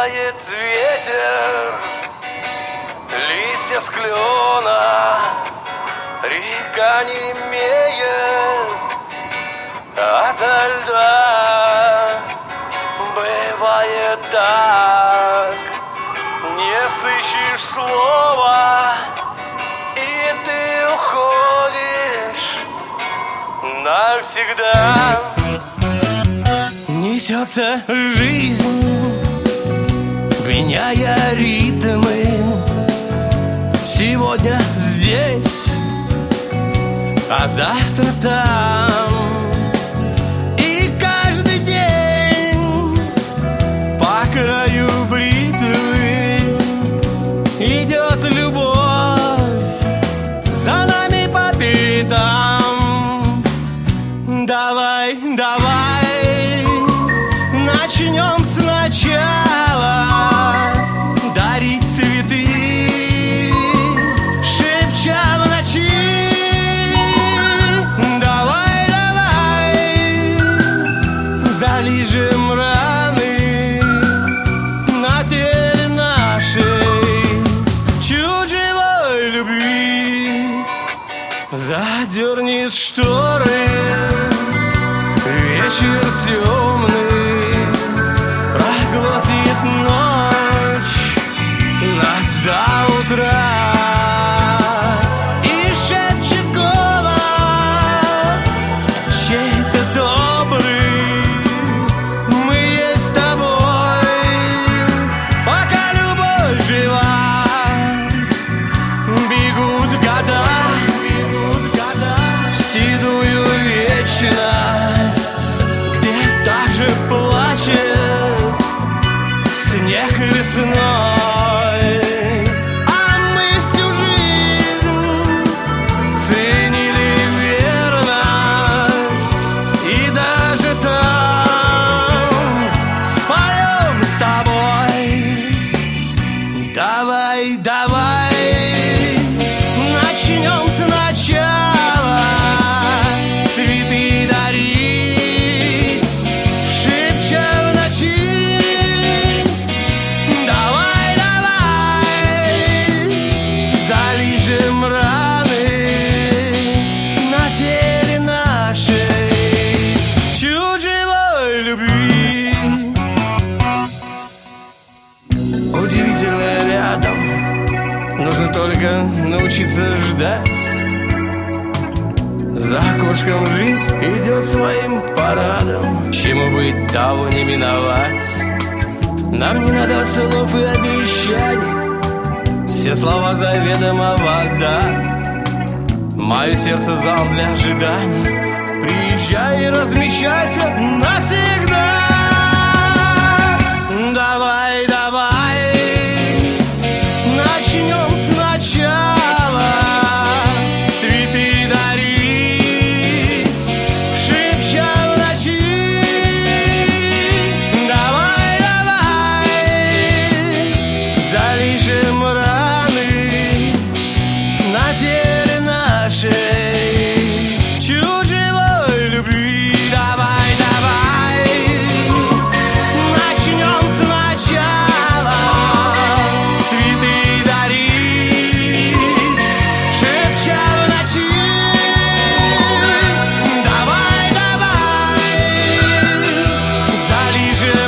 Поднимает ветер листья с клена, река немеет ото льда. Бывает так, не сыщешь слова, и ты уходишь навсегда. Несется жизнь, меняя ритмы. Сегодня здесь, а завтра там. И каждый день по краю бритвы идет любовь за нами по пятам. Давай, давай, начнем сначала дарить цветы, шепча в ночи. Давай, давай, залижем раны на теле нашей чуть живой любви. Задерни шторы, вечер темный проглотит ночь нас до утра. И шепчет голос чей-то добрый: мы есть с тобой, пока любовь жива. Бегут года в седую вечность, где также плачет снег весной. А мы всю жизнь ценили верность, и даже там споем с тобой. Давай, давай, начнем сначала цветы дарить, шепча в ночи. Давай, давай, залижем раны на теле нашей чуть живой любви. Удивительно рядом, нужно только научиться ждать. За окошком жизнь идет своим парадом, чему быть, того не миновать. Нам не надо слов и обещаний, все слова заведомо вода. Мое сердце зал для ожиданий, приезжай и размещайся навсегда. Давай, давай, начнем сначала цветы дарить, шепча в ночи. Давай, давай, залижем раны на теле нашей чуть живой любви. Давай, давай, начнем сначала цветы дарить, шепча в ночи. Давай, давай, залижем